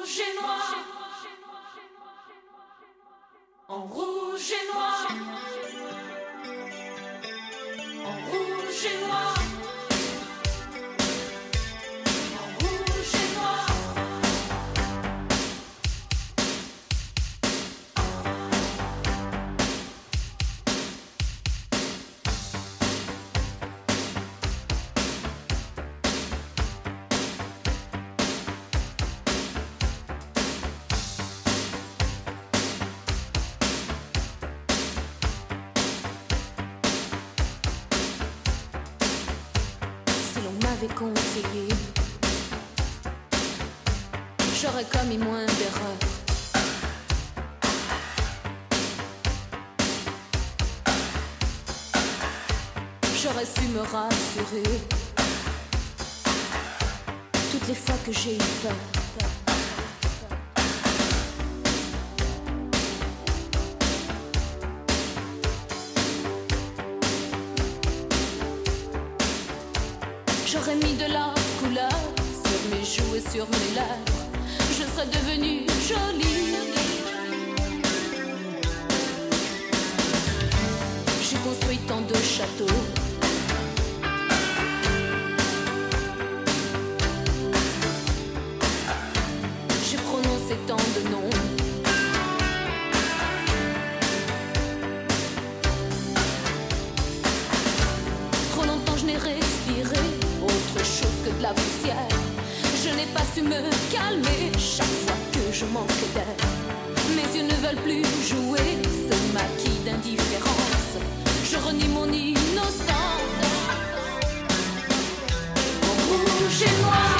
rouge et noir, en rouge et noir, en rouge et noir, en rouge et noir. Conseillé, j'aurais commis moins d'erreurs. J'aurais su me rassurer toutes les fois que j'ai eu peur. J'aurais mis de la couleur sur mes joues et sur mes lèvres. Je serais devenue jolie. J'ai construit tant de châteaux. J'ai prononcé tant de noms. Trop longtemps je n'ai respiré autre chose que de la poussière. Je n'ai pas su me calmer chaque fois que je manque d'air. Mes yeux ne veulent plus jouer ce maquis d'indifférence. Je renie mon innocence. En rouge et noir,